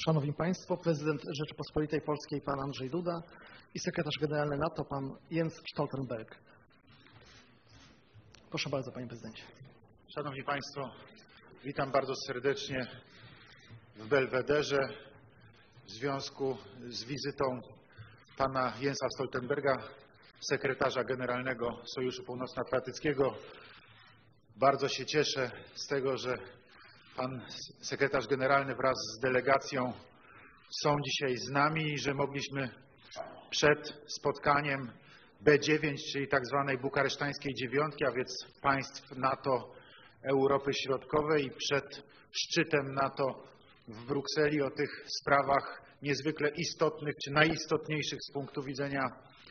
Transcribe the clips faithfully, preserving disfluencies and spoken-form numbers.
Szanowni Państwo, prezydent Rzeczypospolitej Polskiej pan Andrzej Duda i sekretarz generalny NATO pan Jens Stoltenberg. Proszę bardzo, panie prezydencie. Szanowni Państwo, witam bardzo serdecznie w Belwederze w związku z wizytą pana Jensa Stoltenberga, sekretarza generalnego Sojuszu Północnoatlantyckiego. Bardzo się cieszę z tego, że pan sekretarz generalny wraz z delegacją są dzisiaj z nami i że mogliśmy przed spotkaniem B dziewięć, czyli tak zwanej bukaresztańskiej dziewiątki, a więc państw NATO Europy Środkowej, i przed szczytem NATO w Brukseli o tych sprawach niezwykle istotnych, czy najistotniejszych z punktu widzenia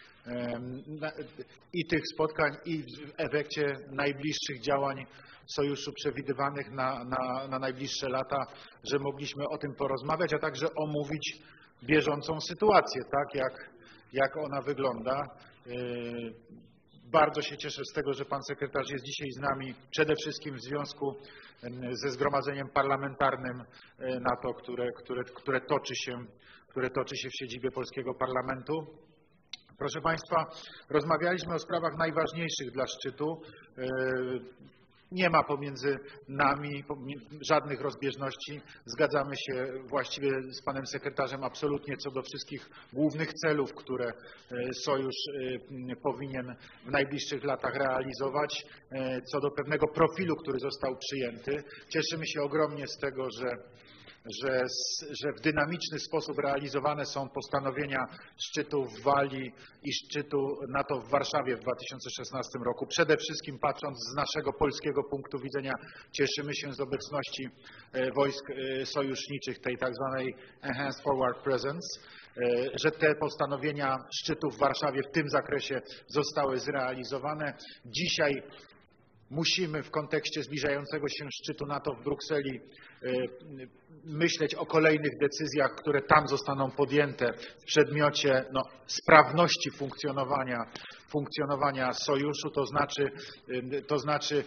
i tych spotkań, i w efekcie najbliższych działań Sojuszu przewidywanych na, na, na najbliższe lata, że mogliśmy o tym porozmawiać, a także omówić bieżącą sytuację, tak jak, jak ona wygląda. Bardzo się cieszę z tego, że pan sekretarz jest dzisiaj z nami, przede wszystkim w związku ze zgromadzeniem parlamentarnym NATO, które, które, które, toczy się, które toczy się w siedzibie polskiego parlamentu. Proszę Państwa, rozmawialiśmy o sprawach najważniejszych dla szczytu. Nie ma pomiędzy nami żadnych rozbieżności. Zgadzamy się właściwie z panem sekretarzem absolutnie co do wszystkich głównych celów, które Sojusz powinien w najbliższych latach realizować, co do pewnego profilu, który został przyjęty. Cieszymy się ogromnie z tego, że Że, że w dynamiczny sposób realizowane są postanowienia szczytu w Walii i szczytu NATO w Warszawie w dwa tysiące szesnastym roku. Przede wszystkim patrząc z naszego polskiego punktu widzenia, cieszymy się z obecności wojsk sojuszniczych, tej tak zwanej Enhanced Forward Presence, że te postanowienia szczytu w Warszawie w tym zakresie zostały zrealizowane. Dzisiaj musimy w kontekście zbliżającego się szczytu NATO w Brukseli myśleć o kolejnych decyzjach, które tam zostaną podjęte w przedmiocie no, sprawności funkcjonowania, funkcjonowania Sojuszu, to znaczy, to znaczy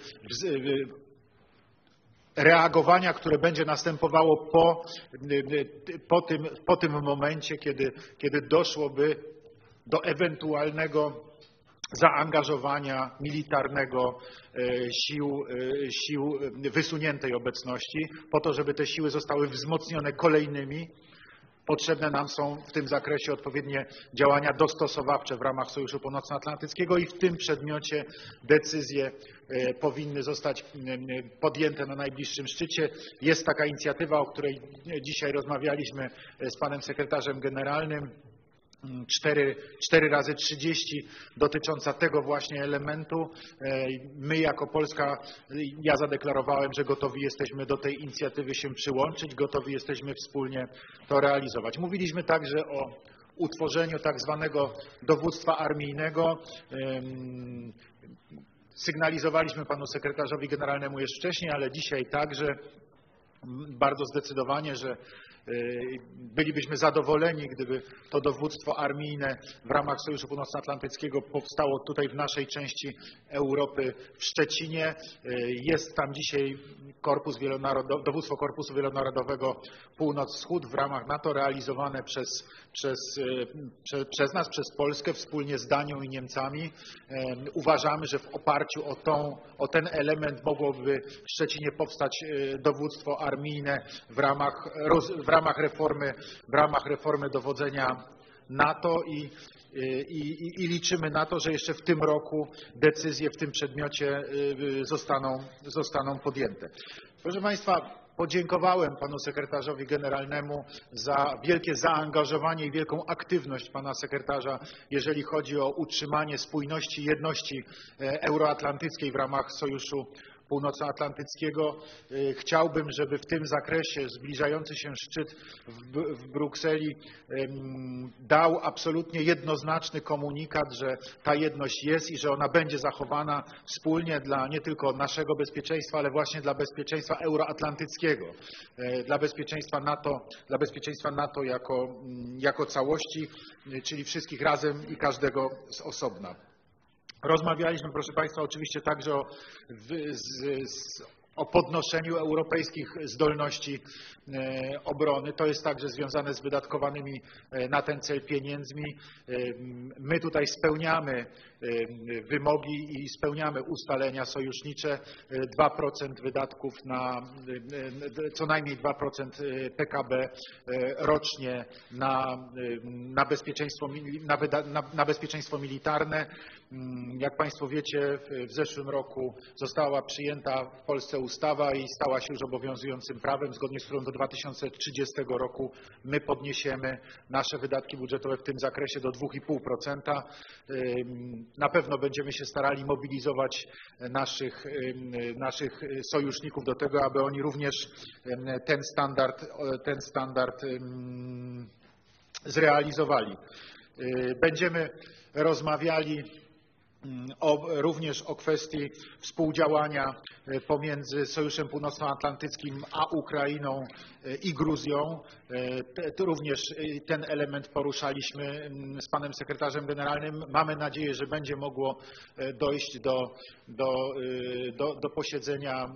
reagowania, które będzie następowało po, po, tym, po tym momencie, kiedy, kiedy doszłoby do ewentualnego zaangażowania militarnego sił, sił wysuniętej obecności, po to, żeby te siły zostały wzmocnione kolejnymi. Potrzebne nam są w tym zakresie odpowiednie działania dostosowawcze w ramach Sojuszu Północnoatlantyckiego i w tym przedmiocie decyzje powinny zostać podjęte na najbliższym szczycie. Jest taka inicjatywa, o której dzisiaj rozmawialiśmy z panem sekretarzem generalnym, cztery razy trzydzieści, dotycząca tego właśnie elementu. My jako Polska, ja zadeklarowałem, że gotowi jesteśmy do tej inicjatywy się przyłączyć, gotowi jesteśmy wspólnie to realizować. Mówiliśmy także o utworzeniu tak zwanego dowództwa armijnego. Sygnalizowaliśmy panu sekretarzowi generalnemu już wcześniej, ale dzisiaj także bardzo zdecydowanie, że bylibyśmy zadowoleni, gdyby to dowództwo armijne w ramach Sojuszu Północnoatlantyckiego powstało tutaj w naszej części Europy w Szczecinie. Jest tam dzisiaj korpus wielonarodowy, dowództwo Korpusu Wielonarodowego Północ-Wschód w ramach NATO realizowane przez, przez, prze, przez nas, przez Polskę wspólnie z Danią i Niemcami. Uważamy, że w oparciu o, tą, o ten element mogłoby w Szczecinie powstać dowództwo armijne w ramach, w ramach reformy, w ramach reformy dowodzenia NATO i, i, i liczymy na to, że jeszcze w tym roku decyzje w tym przedmiocie zostaną, zostaną podjęte. Proszę Państwa, podziękowałem panu sekretarzowi generalnemu za wielkie zaangażowanie i wielką aktywność pana sekretarza, jeżeli chodzi o utrzymanie spójności i jedności euroatlantyckiej w ramach Sojuszu Północnoatlantyckiego. Chciałbym, żeby w tym zakresie zbliżający się szczyt w, w Brukseli dał absolutnie jednoznaczny komunikat, że ta jedność jest i że ona będzie zachowana wspólnie dla nie tylko naszego bezpieczeństwa, ale właśnie dla bezpieczeństwa euroatlantyckiego, dla bezpieczeństwa NATO, dla bezpieczeństwa NATO jako, jako całości, czyli wszystkich razem i każdego z osobna. Rozmawialiśmy, proszę Państwa, oczywiście także o, z, z, o podnoszeniu europejskich zdolności obrony. To jest także związane z wydatkowanymi na ten cel pieniędzmi. My tutaj spełniamy wymogi i spełniamy ustalenia sojusznicze. dwa procent wydatków na, co najmniej dwa procent P K B rocznie na, na, bezpieczeństwo, na, na, na bezpieczeństwo militarne. Jak Państwo wiecie, w zeszłym roku została przyjęta w Polsce ustawa i stała się już obowiązującym prawem, zgodnie z którą do dwa tysiące trzydziestego roku my podniesiemy nasze wydatki budżetowe w tym zakresie do dwa i pół procent. Na pewno będziemy się starali mobilizować naszych, naszych sojuszników do tego, aby oni również ten standard, ten standard zrealizowali. Będziemy rozmawiali O, również o kwestii współdziałania pomiędzy Sojuszem Północnoatlantyckim a Ukrainą i Gruzją. To również ten element poruszaliśmy z panem sekretarzem generalnym. Mamy nadzieję, że będzie mogło dojść do, do, do, do posiedzenia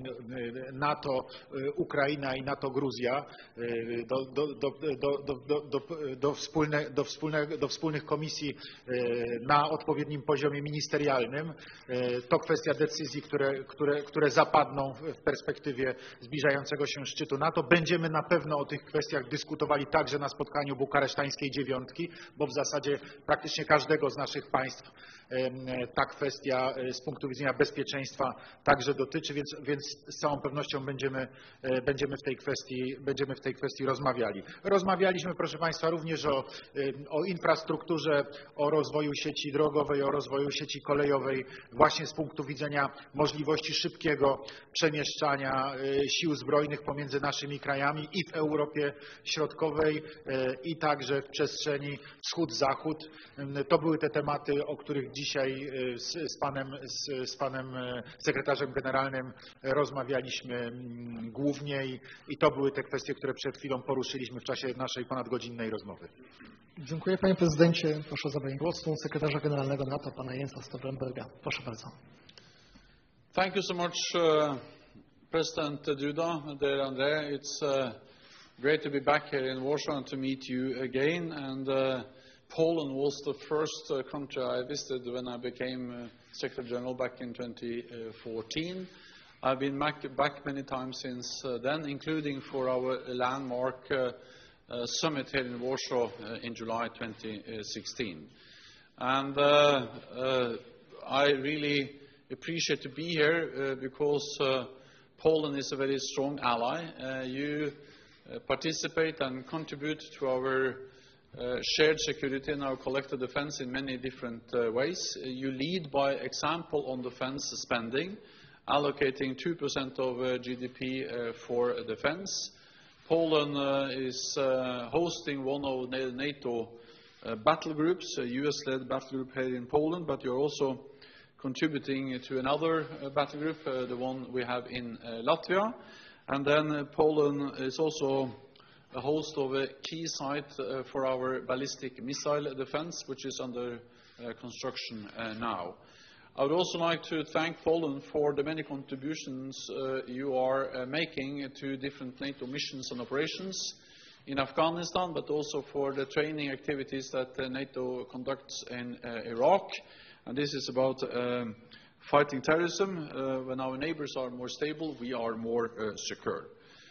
NATO Ukraina i NATO Gruzja, do, do, do, do, do, do, do, wspólne, do, wspólne, do wspólnych komisji na odpowiednim poziomie ministerialnym. To kwestia decyzji, które, które, które zapadną w perspektywie zbliżającego się szczytu NATO. Będziemy na pewno o tych kwestiach dyskutowali także na spotkaniu bukaresztańskiej dziewiątki, bo w zasadzie praktycznie każdego z naszych państw ta kwestia z punktu widzenia bezpieczeństwa także dotyczy, więc, więc z całą pewnością będziemy, będziemy, w tej kwestii, będziemy w tej kwestii rozmawiali. Rozmawialiśmy, proszę Państwa, również o, o infrastrukturze, o rozwoju sieci drogowej, o rozwoju sieci kolejowej, właśnie z punktu widzenia możliwości szybkiego przemieszczania sił zbrojnych pomiędzy naszymi krajami i w Europie Środkowej, i także w przestrzeni wschód-zachód. To były te tematy, o których dzisiaj z, z, panem, z, z panem sekretarzem generalnym rozmawialiśmy głównie i, i to były te kwestie, które przed chwilą poruszyliśmy w czasie naszej ponadgodzinnej rozmowy. Dziękuję panie prezydencie. Proszę o zabranie głosu sekretarza generalnego NATO, pana Jensa Stoltenberga. Proszę bardzo. Thank you so much, uh, President Duda, dear André. It's uh, great to be back here in Warsaw and to meet you again. And uh, Poland was the first uh, country I visited when I became uh, Secretary General back in twenty fourteen. I've been back, back many times since uh, then, including for our landmark uh, uh, summit here in Warsaw uh, in July twenty sixteen. And uh, uh, I really appreciate to be here uh, because uh, Poland is a very strong ally. Uh, you uh, participate and contribute to our uh, shared security and our collective defense in many different uh, ways. Uh, you lead by example on defense spending, allocating two percent of uh, G D P uh, for uh, defense. Poland uh, is uh, hosting one of the NATO uh, battle groups, a U S-led battle group here in Poland, but you're also contributing to another uh, battle group, uh, the one we have in uh, Latvia. And then uh, Poland is also a host of a key site uh, for our ballistic missile defense, which is under uh, construction uh, now. I would also like to thank Poland for the many contributions uh, you are uh, making to different NATO missions and operations in Afghanistan, but also for the training activities that uh, NATO conducts in uh, Iraq. And this is about um, fighting terrorism. Uh, when our neighbors are more stable, we are more uh, secure.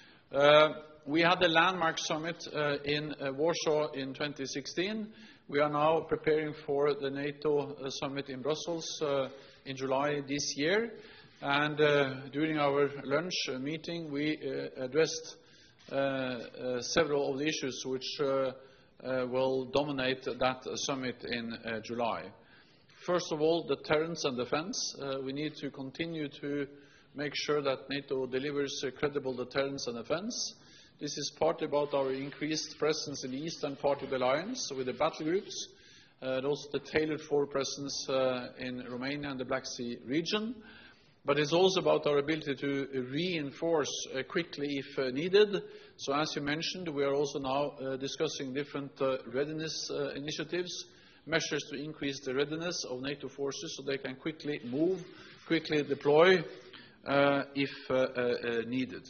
Uh, we had the landmark summit uh, in uh, Warsaw in twenty sixteen. We are now preparing for the NATO uh, summit in Brussels uh, in July this year. And uh, during our lunch uh, meeting, we uh, addressed uh, uh, several of the issues which uh, uh, will dominate that uh, summit in uh, July. First of all, deterrence and defense. Uh, we need to continue to make sure that NATO delivers uh, credible deterrence and defense. This is partly about our increased presence in the eastern part of the alliance with the battle groups, uh, and also the tailored forward presence uh, in Romania and the Black Sea region. But it's also about our ability to reinforce uh, quickly if uh, needed. So as you mentioned, we are also now uh, discussing different uh, readiness uh, initiatives, measures to increase the readiness of NATO forces so they can quickly move, quickly deploy, uh, if uh, uh, needed.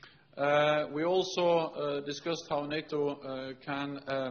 Uh, we also uh, discussed how NATO uh, can uh,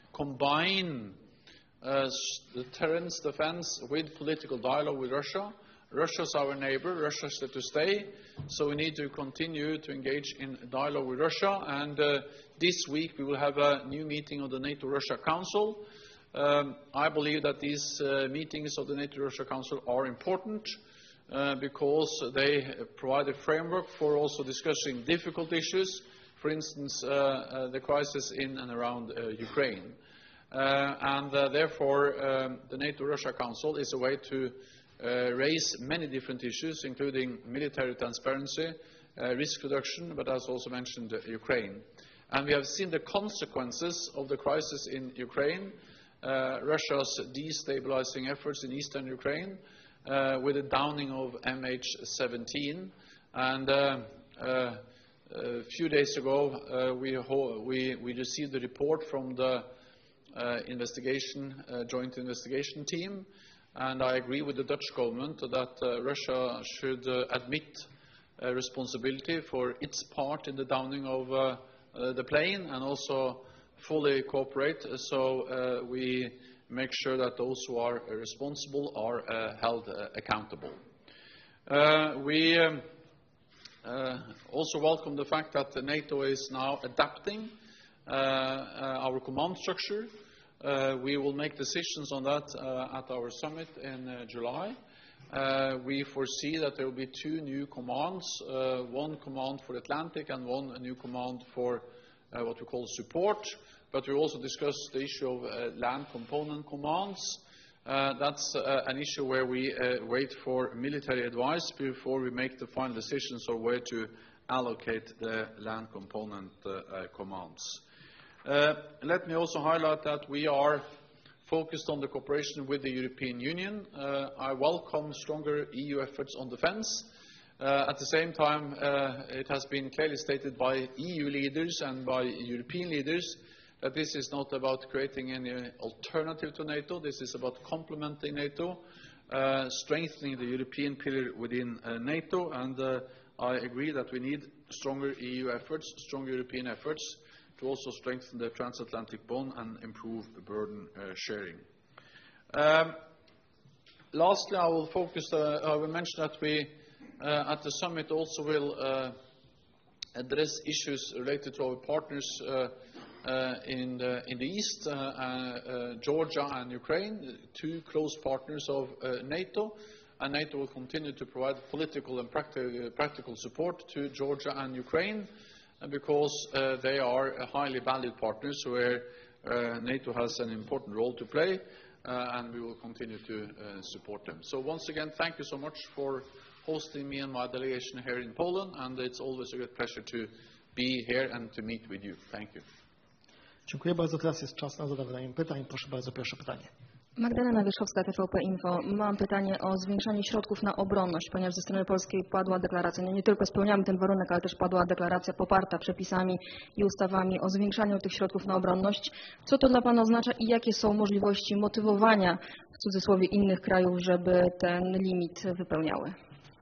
combine uh, deterrence defense with political dialogue with Russia. Russia is our neighbor. Russia is there to stay. So we need to continue to engage in dialogue with Russia. And uh, this week we will have a new meeting of the NATO-Russia Council. Um, I believe that these uh, meetings of the NATO-Russia Council are important uh, because they provide a framework for also discussing difficult issues, for instance, uh, uh, the crisis in and around uh, Ukraine. Uh, and uh, therefore, um, the NATO-Russia Council is a way to uh, raise many different issues, including military transparency, uh, risk reduction, but as also mentioned, uh, Ukraine. And we have seen the consequences of the crisis in Ukraine, uh, Russia's destabilizing efforts in eastern Ukraine, uh, with the downing of M H seventeen. And uh, uh, a few days ago, uh, we, we, we received a report from the uh, investigation, uh, joint investigation team, and I agree with the Dutch government that uh, Russia should uh, admit uh, responsibility for its part in the downing of uh, uh, the plane and also fully cooperate so uh, we make sure that those who are responsible are uh, held uh, accountable. Uh, we um, uh, also welcome the fact that NATO is now adapting uh, uh, our command structure. Uh, we will make decisions on that uh, at our summit in uh, July. Uh, we foresee that there will be two new commands, uh, one command for the Atlantic and one new command for uh, what we call support. But we also discussed the issue of uh, land component commands. Uh, that's uh, an issue where we uh, wait for military advice before we make the final decisions on where to allocate the land component uh, uh, commands. Uh, let me also highlight that we are focused on the cooperation with the European Union. Uh, I welcome stronger E U efforts on defense. Uh, at the same time, uh, it has been clearly stated by E U leaders and by European leaders that this is not about creating any alternative to NATO. This is about complementing NATO, uh, strengthening the European pillar within uh, NATO, and uh, I agree that we need stronger E U efforts, stronger European efforts, to also strengthen the transatlantic bond and improve the burden uh, sharing. Um, lastly, I will focus, uh, I will mention that we, uh, at the summit, also will uh, address issues related to our partners uh, uh, in, the, in the East, uh, uh, Georgia and Ukraine, two close partners of uh, NATO, and NATO will continue to provide political and practical, practical support to Georgia and Ukraine, because uh, they are highly valued partners where uh, NATO has an important role to play, uh, and we will continue to uh, support them. So once again, thank you so much for hosting me and my delegation here in Poland, and it's always a great pleasure to be here and to meet with you. Thank you. Dziękuję bardzo. Teraz jest czas na zadawanie pytań. Proszę bardzo, pierwsze pytanie. Magdalena Wierzchowska, T V P Info. Mam pytanie o zwiększanie środków na obronność, ponieważ ze strony polskiej padła deklaracja, nie, nie tylko spełniamy ten warunek, ale też padła deklaracja poparta przepisami i ustawami o zwiększaniu tych środków na obronność. Co to dla Pana oznacza i jakie są możliwości motywowania, w cudzysłowie, innych krajów, żeby ten limit wypełniały?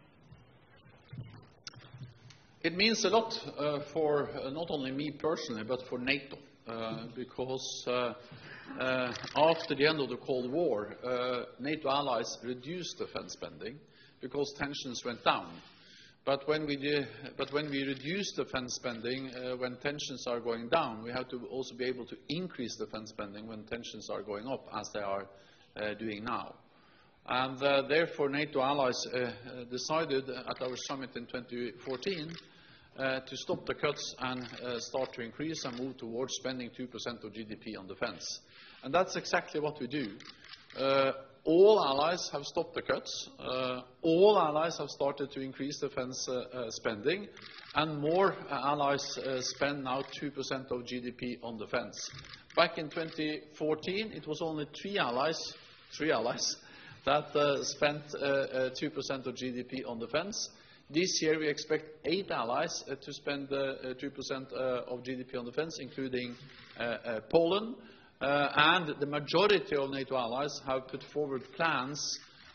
It means a lot uh, for uh, not only me personally, but for NATO, uh, because uh, Uh, after the end of the Cold War, uh, NATO allies reduced defense spending because tensions went down. But when we, did, but when we reduce defense spending uh, when tensions are going down, we have to also be able to increase defense spending when tensions are going up, as they are uh, doing now. And uh, therefore, NATO allies uh, decided at our summit in twenty fourteen uh, to stop the cuts and uh, start to increase and move towards spending two percent of G D P on defense. And that's exactly what we do. Uh, all allies have stopped the cuts. Uh, all allies have started to increase defense uh, uh, spending. And more uh, allies uh, spend now two percent of G D P on defense. Back in twenty fourteen, it was only three allies, three allies that uh, spent uh, uh, two percent of G D P on defense. This year, we expect eight allies uh, to spend uh, uh, two percent uh, of G D P on defense, including uh, uh, Poland. Uh, and the majority of NATO allies have put forward plans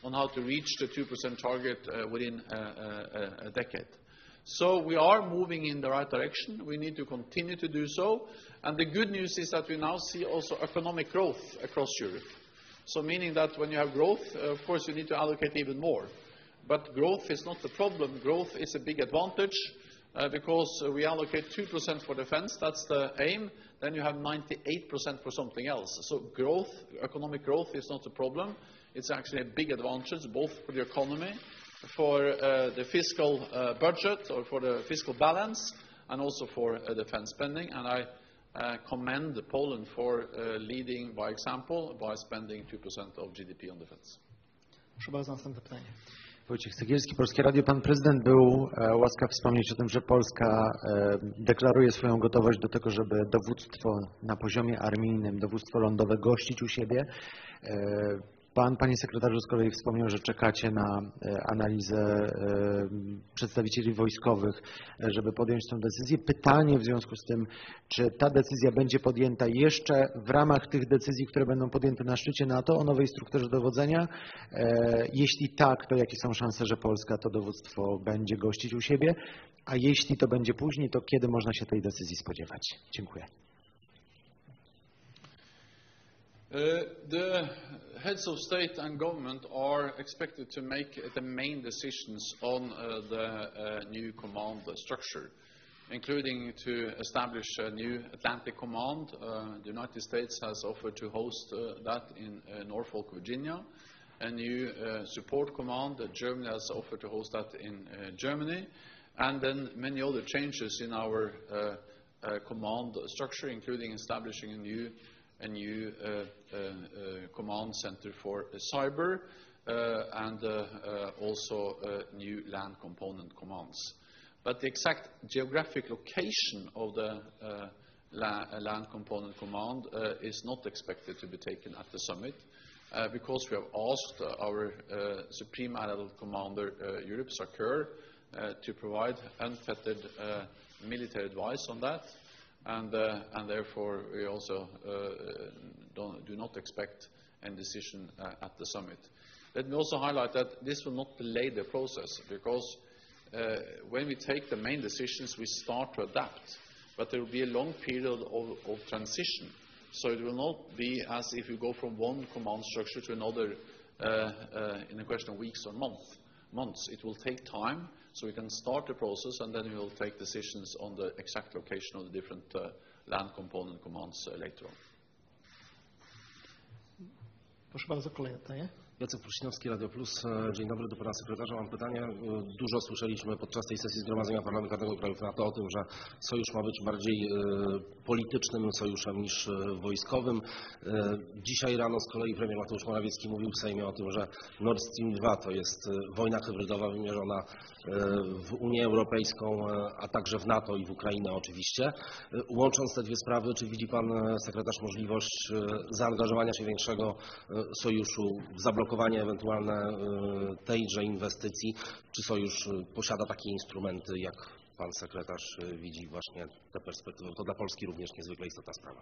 on how to reach the two percent target uh, within uh, uh, a decade. So we are moving in the right direction. We need to continue to do so. And the good news is that we now see also economic growth across Europe. So meaning that when you have growth, uh, of course, you need to allocate even more. But growth is not the problem. Growth is a big advantage uh, because uh, we allocate two percent for defense. That's the aim. Then you have ninety-eight percent for something else. So growth, economic growth is not the problem. It's actually a big advantage both for the economy, for uh, the fiscal uh, budget or for the fiscal balance, and also for uh, defense spending. And I uh, commend Poland for uh, leading by example by spending two percent of G D P on defense. Proszę bardzo, następne pytanie. Wojciech Cegielski, Polskie Radio. Pan prezydent był e, łaskaw wspomnieć o tym, że Polska e, deklaruje swoją gotowość do tego, żeby dowództwo na poziomie armijnym, dowództwo lądowe gościć u siebie. E, Pan, panie sekretarzu, z kolei wspomniał, że czekacie na analizę przedstawicieli wojskowych, żeby podjąć tę decyzję. Pytanie w związku z tym, czy ta decyzja będzie podjęta jeszcze w ramach tych decyzji, które będą podjęte na szczycie NATO o nowej strukturze dowodzenia? Jeśli tak, to jakie są szanse, że Polska to dowództwo będzie gościć u siebie? A jeśli to będzie później, to kiedy można się tej decyzji spodziewać? Dziękuję. Uh, the heads of state and government are expected to make the main decisions on uh, the uh, new command structure, including to establish a new Atlantic Command. Uh, the United States has offered to host uh, that in uh, Norfolk, Virginia. A new uh, support command. Uh, Germany has offered to host that in uh, Germany. And then many other changes in our uh, uh, command structure, including establishing a new a new uh, uh, uh, command center for uh, cyber uh, and uh, uh, also uh, new land component commands. But the exact geographic location of the uh, la land component command uh, is not expected to be taken at the summit uh, because we have asked uh, our uh, Supreme Allied Commander uh, Europe, SACEUR, uh, to provide unfettered uh, military advice on that. And, uh, and therefore, we also uh, don't, do not expect any decision uh, at the summit. Let me also highlight that this will not delay the process, because uh, when we take the main decisions, we start to adapt. But there will be a long period of, of transition. So it will not be as if you go from one command structure to another uh, uh, in a question of weeks or month, months. It will take time. So we can start the process, and then we will take decisions on the exact location of the different uh, land component commands uh, later on. Proszę bardzo, kolejne pytanie. Jacek Prusinowski, Radio Plus. Dzień dobry, do pana sekretarza. Mam pytanie. Dużo słyszeliśmy podczas tej sesji Zgromadzenia Parlamentarnego Krajów NATO o tym, że sojusz ma być bardziej politycznym sojuszem niż wojskowym. Dzisiaj rano z kolei premier Mateusz Morawiecki mówił w Sejmie o tym, że Nord Stream dwa to jest wojna hybrydowa wymierzona w Unię Europejską, a także w NATO i w Ukrainę oczywiście. Łącząc te dwie sprawy, czy widzi pan sekretarz możliwość zaangażowania się większego sojuszu w zablokowanie ewentualne tejże inwestycji? Czy sojusz posiada takie instrumenty, jak pan sekretarz widzi właśnie tę perspektywę? To dla Polski również niezwykle istotna sprawa.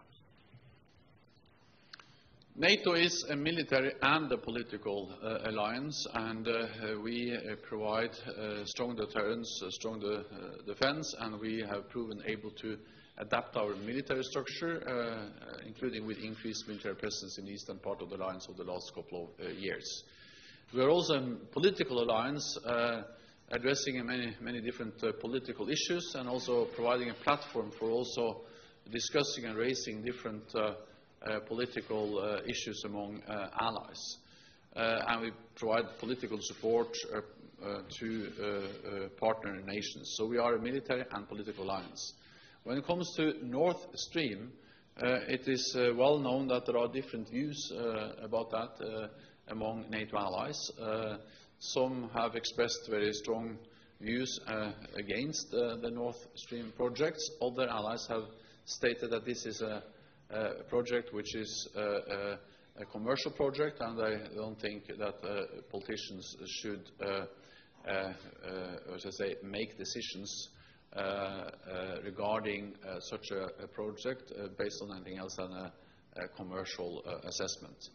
NATO is a military and a political uh, alliance, and uh, we uh, provide uh, strong deterrence, uh, strong de uh, defense, and we have proven able to adapt our military structure, uh, including with increased military presence in the eastern part of the alliance over the last couple of uh, years. We are also a political alliance uh, addressing many, many different uh, political issues, and also providing a platform for also discussing and raising different uh, uh, political uh, issues among uh, allies. Uh, and we provide political support uh, uh, to uh, uh, partner nations. So we are a military and political alliance. When it comes to Nord Stream, uh, it is uh, well known that there are different views uh, about that uh, among NATO allies. Uh, some have expressed very strong views uh, against uh, the Nord Stream projects. Other allies have stated that this is a, a project which is uh, a, a commercial project, and I don't think that uh, politicians should, uh, uh, uh, as I say, make decisions Uh, uh, regarding uh, such a, a project uh, based on anything else than a, a commercial uh, assessment.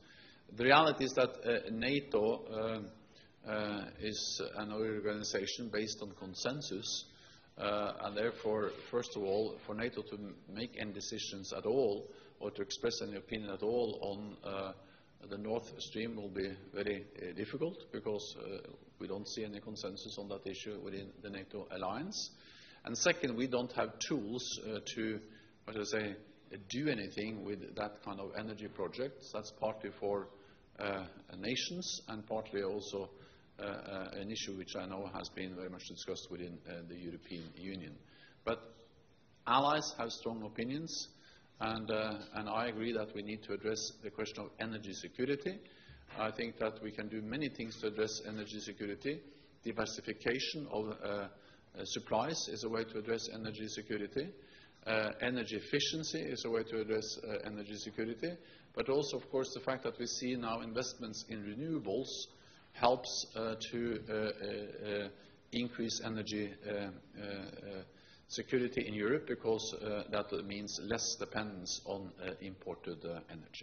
The reality is that uh, NATO uh, uh, is an organization based on consensus, uh, and therefore, first of all, for NATO to make any decisions at all or to express any opinion at all on uh, the North Stream will be very uh, difficult because uh, we don't see any consensus on that issue within the NATO alliance. And second, we don't have tools uh, to, what do I say, do anything with that kind of energy projects. That's partly for uh, nations and partly also uh, uh, an issue which I know has been very much discussed within uh, the European Union. But allies have strong opinions, and, uh, and I agree that we need to address the question of energy security. I think that we can do many things to address energy security. Diversification of uh, uh, supplies is a way to address energy security. Uh, energy efficiency is a way to address uh, energy security. But also, of course, the fact that we see now investments in renewables helps uh, to uh, uh, increase energy uh, uh, uh, security in Europe, because uh, that means less dependence on uh, imported uh, energy.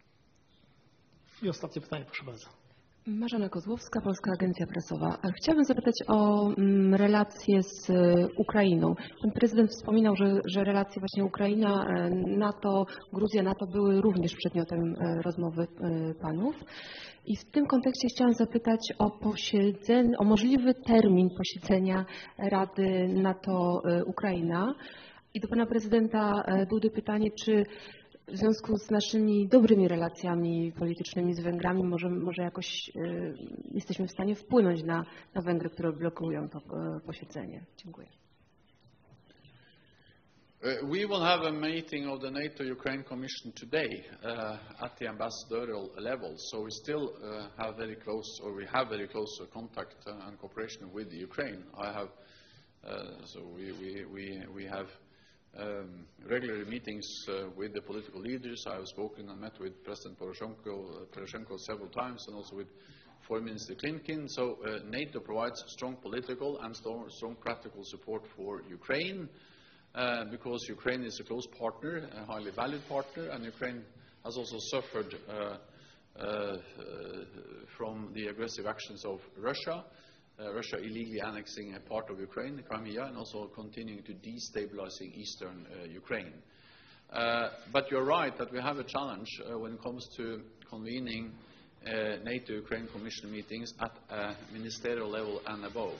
I ostatnie pytanie, proszę bardzo. Marzena Kozłowska, Polska Agencja Prasowa. Chciałabym zapytać o mm, relacje z y, Ukrainą. Pan prezydent wspominał, że, że relacje właśnie Ukraina, y, NATO, Gruzja, NATO były również przedmiotem y, rozmowy y, panów. I w tym kontekście chciałam zapytać o posiedzenie, o możliwy termin posiedzenia Rady NATO-Ukraina. I do pana prezydenta Dudy pytanie, czy w związku z naszymi dobrymi relacjami politycznymi z Węgrami może, może jakoś y, jesteśmy w stanie wpłynąć na, na Węgry, które blokują to y, posiedzenie. Dziękuję. Uh, we will have a meeting of the NATO-Ukraine Commission today uh, at the ambassadorial level, so we still uh, have very close, or we have very close uh, contact uh, and cooperation with the Ukraine. I have, uh, so we, we, we, we have um, regular meetings uh, with the political leaders. I have spoken and met with President Poroshenko, uh, Poroshenko several times, and also with Foreign Minister Klimkin. So uh, NATO provides strong political and strong, strong practical support for Ukraine. Uh, because Ukraine is a close partner, a highly valued partner, and Ukraine has also suffered uh, uh, uh, from the aggressive actions of Russia, uh, Russia illegally annexing a part of Ukraine, Crimea, and also continuing to destabilizing eastern uh, Ukraine. Uh, but you're right that we have a challenge uh, when it comes to convening uh, NATO-Ukraine Commission meetings at a ministerial level and above.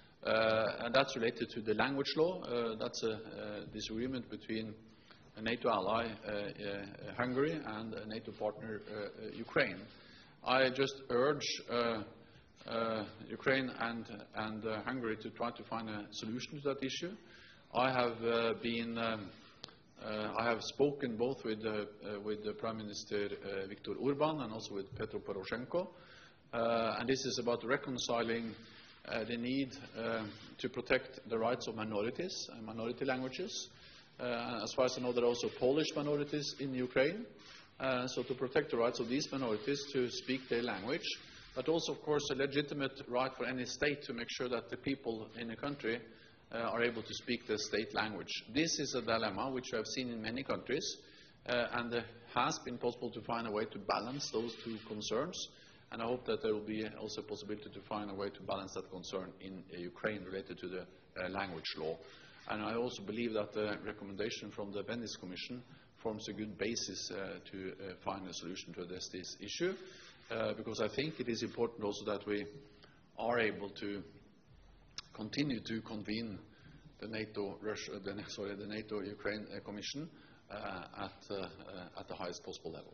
Uh, and that's related to the language law. Uh, that's a, a disagreement between a NATO ally, uh, uh, Hungary, and a NATO partner, uh, uh, Ukraine. I just urge uh, uh, Ukraine and, and uh, Hungary to try to find a solution to that issue. I have uh, been, um, uh, I have spoken both with, uh, uh, with the Prime Minister uh, Viktor Orban and also with Petro Poroshenko, uh, and this is about reconciling Uh, the need uh, to protect the rights of minorities and minority languages. Uh, as far as I know, there are also Polish minorities in Ukraine. Uh, so to protect the rights of these minorities to speak their language, but also, of course, a legitimate right for any state to make sure that the people in a country uh, are able to speak the state language. This is a dilemma which we have seen in many countries, uh, and it has been possible to find a way to balance those two concerns. And I hope that there will be also a possibility to find a way to balance that concern in uh, Ukraine related to the uh, language law. And I also believe that the recommendation from the Venice Commission forms a good basis uh, to uh, find a solution to address this issue, uh, because I think it is important also that we are able to continue to convene the NATO, Russia, the, sorry, the NATO-Ukraine uh, Commission uh, at, uh, uh, at the highest possible level.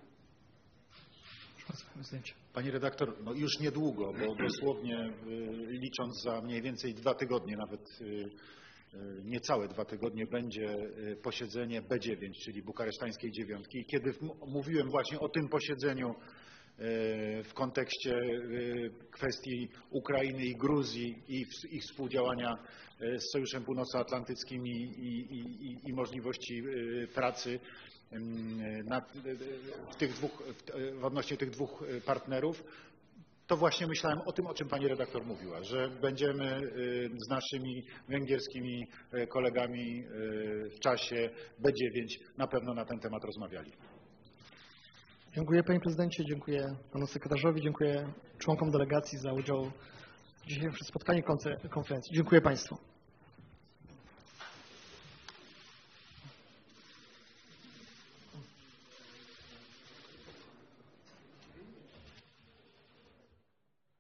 Pani redaktor, no już niedługo, bo dosłownie y, licząc za mniej więcej dwa tygodnie, nawet y, y, niecałe dwa tygodnie, będzie y, posiedzenie B dziewięć, czyli bukaresztańskiej dziewiątki. I kiedy w, mówiłem właśnie o tym posiedzeniu y, w kontekście y, kwestii Ukrainy i Gruzji i w, ich współdziałania y, z Sojuszem Północnoatlantyckim i, i, i, i możliwości y, pracy Na, w tych dwóch, w odnośnie tych dwóch partnerów, to właśnie myślałem o tym, o czym pani redaktor mówiła, że będziemy z naszymi węgierskimi kolegami w czasie B dziewięć na pewno na ten temat rozmawiali. Dziękuję panie prezydencie, dziękuję panu sekretarzowi, dziękuję członkom delegacji za udział w dzisiejszym spotkaniu konferencji. Dziękuję państwu.